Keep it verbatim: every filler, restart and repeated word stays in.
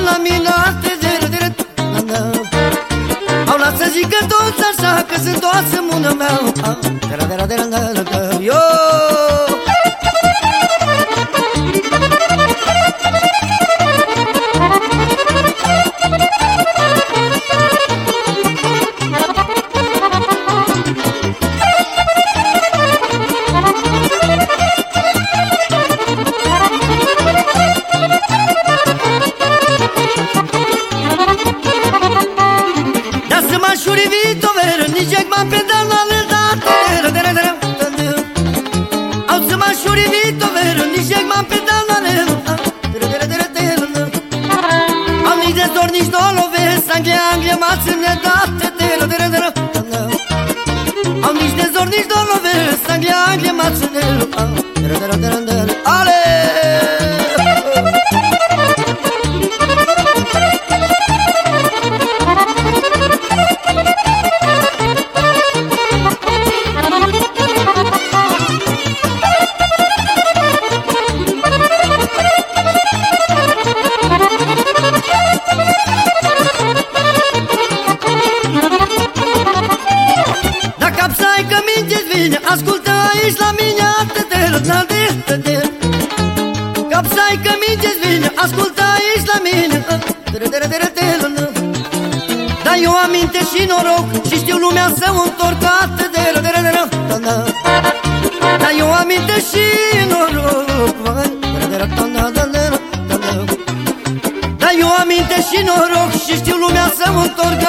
la mine au luat să zică toți așa că sunt toți în mână mea. Yo! Nici nu lovesc, Anglia, Anglia m-a ține dată. Au nici de zor, nici nu lovesc, Anglia, Anglia m-a ține. Ale! Ascultă aici la mine, capsai că minge-ți vine, ascultă aici la mine. Dar eu am minte și noroc și știu lumea să o întorc. Dar eu am minte și noroc. Dar eu am minte și noroc și știu lumea să o întorc.